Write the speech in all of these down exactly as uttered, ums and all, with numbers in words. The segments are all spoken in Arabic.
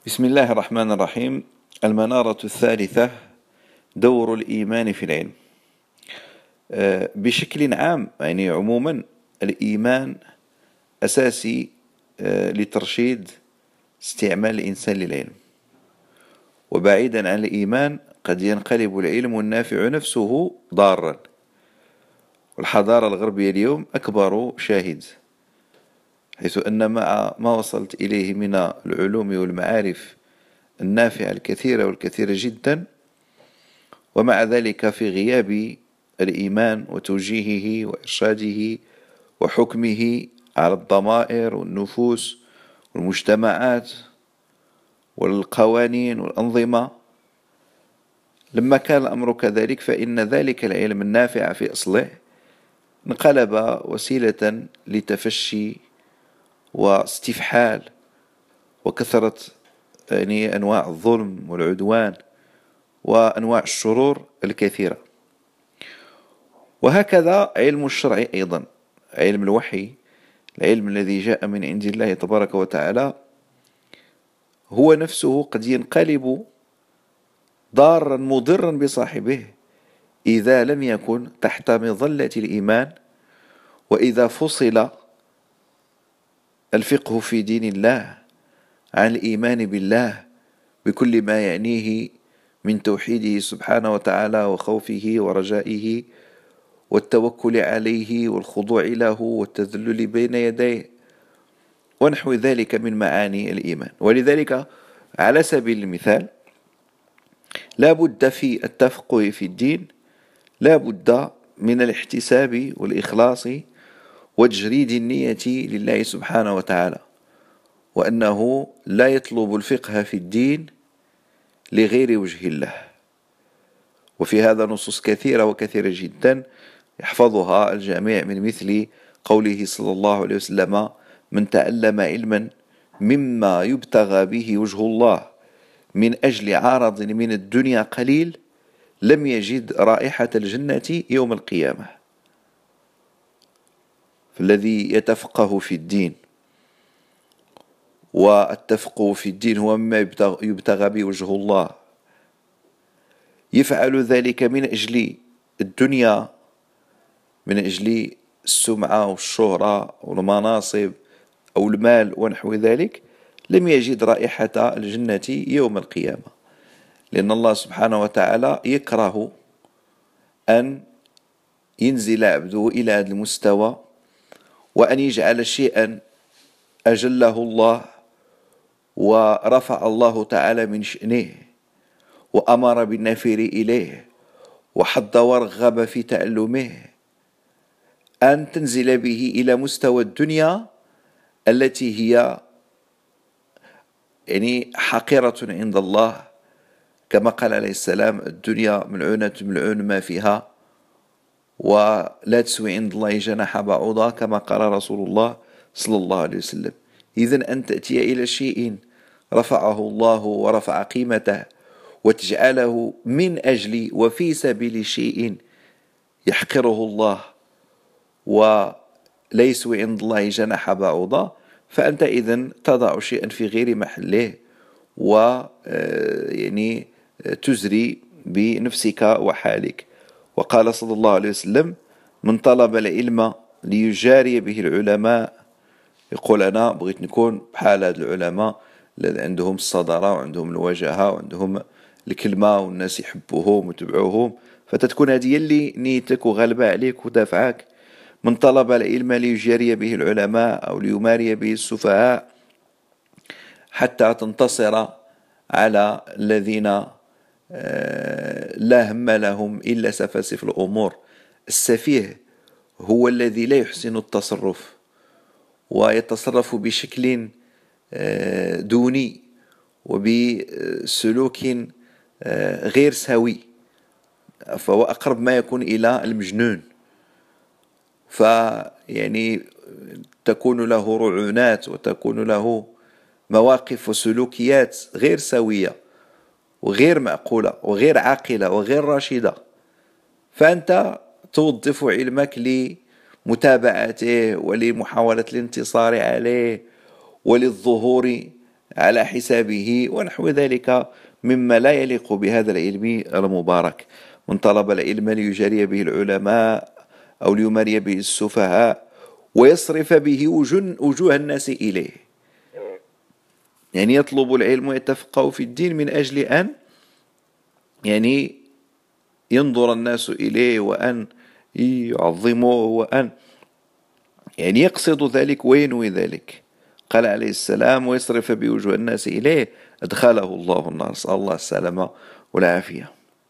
بسم الله الرحمن الرحيم. المنارة الثالثة: دور الإيمان في العلم. آه، بشكل عام، يعني عموما الإيمان أساسي آه، لترشيد استعمال الإنسان للعلم. وبعيدا عن الإيمان قد ينقلب العلم النافع نفسه ضارا، والحضارة الغربية اليوم أكبر شاهد، حيث أن مع ما وصلت إليه من العلوم والمعارف النافعة الكثيرة والكثيرة جدا، ومع ذلك في غياب الإيمان وتوجيهه وإرشاده وحكمه على الضمائر والنفوس والمجتمعات والقوانين والأنظمة، لما كان الأمر كذلك فإن ذلك العلم النافع في أصله انقلب وسيلة لتفشي واستفحال وكثرة يعني أنواع الظلم والعدوان وأنواع الشرور الكثيرة. وهكذا علم الشرع أيضا، علم الوحي، العلم الذي جاء من عند الله تبارك وتعالى، هو نفسه قد ينقلب ضارا مضرا بصاحبه إذا لم يكن تحت مظلة الإيمان، وإذا فصل الفقه في دين الله عن الإيمان بالله بكل ما يعنيه من توحيده سبحانه وتعالى وخوفه ورجائه والتوكل عليه والخضوع له والتذلل بين يديه ونحو ذلك من معاني الإيمان. ولذلك على سبيل المثال لا بد في التفقه في الدين لا بد من الاحتساب والإخلاص وتجريد النية لله سبحانه وتعالى، وأنه لا يطلب الفقه في الدين لغير وجه الله. وفي هذا نصوص كثيرة وكثيرة جدا يحفظها الجميع، من مثل قوله صلى الله عليه وسلم: من تعلم علما مما يبتغى به وجه الله من أجل عارض من الدنيا قليل لم يجد رائحة الجنة يوم القيامة. فالذي يتفقه في الدين، والتفقه في الدين هو مما يبتغى به وجه الله، يفعل ذلك من أجل الدنيا، من أجل السمعة والشهرة والمناصب أو المال ونحو ذلك، لم يجد رائحة الجنة يوم القيامة، لأن الله سبحانه وتعالى يكره أن ينزل عبده إلى هذا المستوى، وأن يجعل شيئا أجله الله ورفع الله تعالى من شأنه وأمر بالنفير إليه وحض ورغب في تعلمه، أن تنزل به إلى مستوى الدنيا التي هي يعني حقيرة عند الله، كما قال عليه السلام: الدنيا ملعونة ملعون ما فيها، ولا تسوي عند الله جناح بعوضة، كما قال رسول الله صلى الله عليه وسلم. إذن أن تأتي إلى شيء رفعه الله ورفع قيمته وتجعله من أجل وفي سبيل شيء يحقره الله وليس عند الله جناح بعوضة، فأنت إذن تضع شيئا في غير محله، ويعني تزري بنفسك وحالك. وقال صلى الله عليه وسلم: من طلب العلم ليجاري به العلماء، يقول أنا بغيت نكون بحال هاد العلماء الذين عندهم الصدارة وعندهم الوجاهة وعندهم الكلمة والناس يحبوهم ويتبعوهم، فتتكون هذه اللي نيتك وغالبة عليك ودافعك. من طلب العلم ليجاري به العلماء أو ليماري به السفهاء حتى تنتصر على الذين لا هم لهم إلا سفاسف الأمور. السفيه هو الذي لا يحسن التصرف ويتصرف بشكل دوني وبسلوك غير سوي، فهو أقرب ما يكون إلى المجنون، فيعني تكون له رعونات وتكون له مواقف وسلوكيات غير سوية وغير معقولة وغير عاقلة وغير راشدة، فأنت توظف علمك لمتابعته ولمحاولة الانتصار عليه وللظهور على حسابه ونحو ذلك مما لا يليق بهذا العلم المبارك. من طلب العلم ليجاري به العلماء أو ليماري به السفهاء ويصرف به وجوه الناس إليه، يعني يطلب العلم ويتفقه في الدين من أجل أن يعني ينظر الناس إليه وأن يعظموه وأن يعني يقصد ذلك وينوي ذلك. قال عليه السلام: ويصرف بوجوه الناس إليه أدخله الله النار، نسأل الله السلامة والعافية.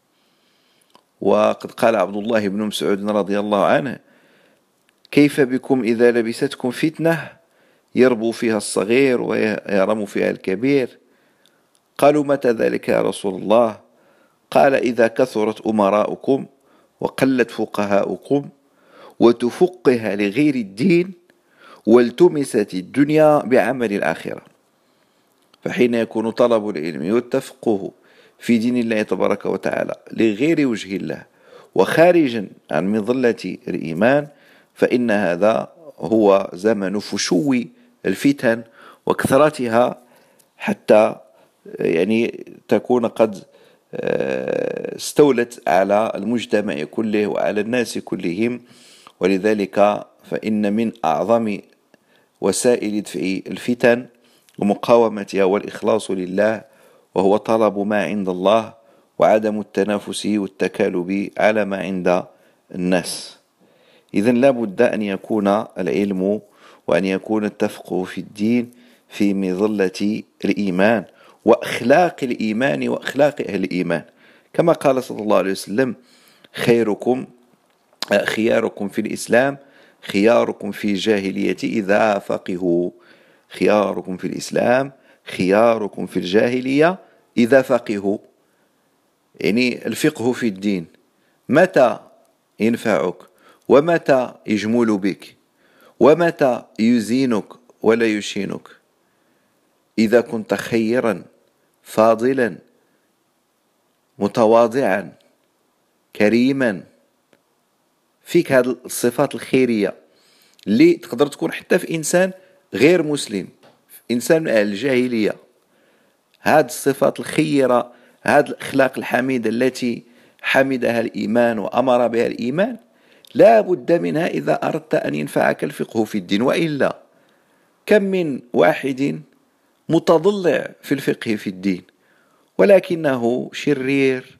وقد قال عبد الله بن مسعود رضي الله عنه: كيف بكم إذا لبستكم فتنة يربو فيها الصغير ويرم فيها الكبير؟ قالوا: متى ذلك يا رسول الله؟ قال: إذا كثرت أمراؤكم وقلت فقهاؤكم وتفقه لغير الدين والتمست الدنيا بعمل الآخرة. فحين يكون طلب العلم والتفقه في دين الله تبارك وتعالى لغير وجه الله وخارجا عن مظلة الإيمان، فإن هذا هو زمن فشو الفتن وكثرتها، حتى يعني تكون قد استولت على المجتمع كله وعلى الناس كلهم. ولذلك فإن من أعظم وسائل دفع الفتن ومقاومتها والإخلاص لله، وهو طلب ما عند الله وعدم التنافس والتكالب على ما عند الناس. إذن لا بد أن يكون العلم وأن يكون التفقه في الدين في مظلة الإيمان وأخلاق الإيمان وأخلاق أهل الإيمان، كما قال صلى الله عليه وسلم: خيركم خياركم في الإسلام خياركم في الجاهلية إذا فقهوا. خياركم في الإسلام خياركم في الجاهلية إذا فقهوا، يعني الفقه في الدين متى ينفعك ومتى يجمل بك ومتى يزينك ولا يشينك. إذا كنت خيرا فاضلا متواضعا كريما فيك هذه الصفات الخيرية اللي تقدر تكون حتى في إنسان غير مسلم، في إنسان من أهل الجاهلية. هذه الصفات الخيرة، هذه الأخلاق الحميدة التي حمدها الإيمان وأمر بها الإيمان، لا بد منها إذا أردت أن ينفعك الفقه في الدين. وإلا كم من واحد متضلع في الفقه في الدين ولكنه شرير،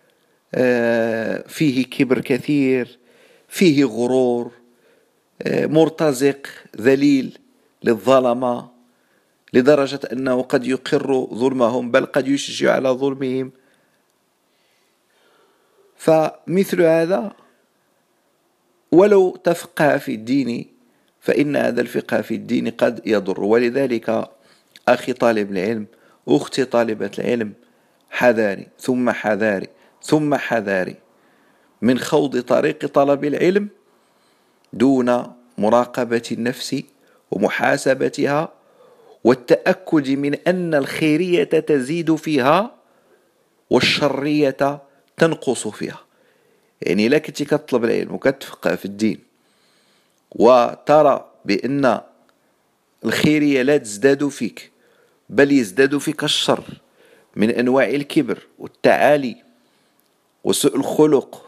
فيه كبر كثير، فيه غرور، مرتزق ذليل للظلمة، لدرجة أنه قد يقر ظلمهم بل قد يشجع على ظلمهم. فمثل هذا ولو تفقه في الدين فإن هذا الفقه في الدين قد يضر. ولذلك أخي طالب العلم، أختي طالبة العلم، حذاري ثم حذاري ثم حذاري من خوض طريق طلب العلم دون مراقبة النفس ومحاسبتها والتأكد من أن الخيرية تزيد فيها والشرية تنقص فيها. يعني لا كنتي كتطلب العلم وكتفقه في الدين وترى بأن الخيرية لا تزداد فيك بل يزداد فيك الشر من أنواع الكبر والتعالي وسوء الخلق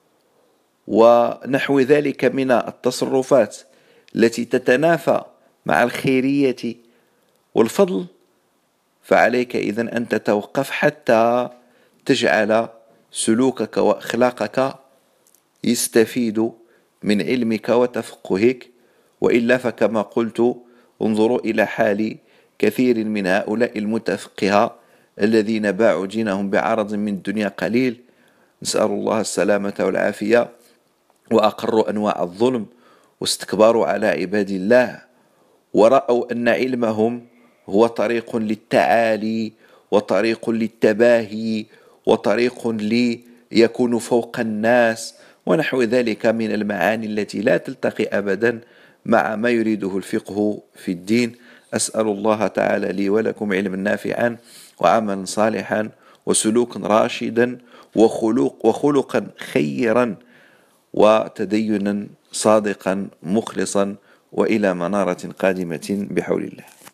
ونحو ذلك من التصرفات التي تتنافى مع الخيرية والفضل، فعليك إذن أن تتوقف حتى تجعل سلوكك وأخلاقك يستفيد من علمك وتفقهك. وإلا فكما قلت انظروا إلى حال كثير من هؤلاء المتفقهة الذين باعوا دينهم بعرض من الدنيا قليل، نسأل الله السلامة والعافية، وأقروا أنواع الظلم واستكبروا على عباد الله ورأوا أن علمهم هو طريق للتعالي وطريق للتباهي وطريق ليكون فوق الناس ونحو ذلك من المعاني التي لا تلتقي أبدا مع ما يريده الفقه في الدين. أسأل الله تعالى لي ولكم علما نافعا وعملا صالحا وسلوكا راشدا وخلق وخلقا خيرا وتدينا صادقا مخلصا، وإلى منارة قادمة بحول الله.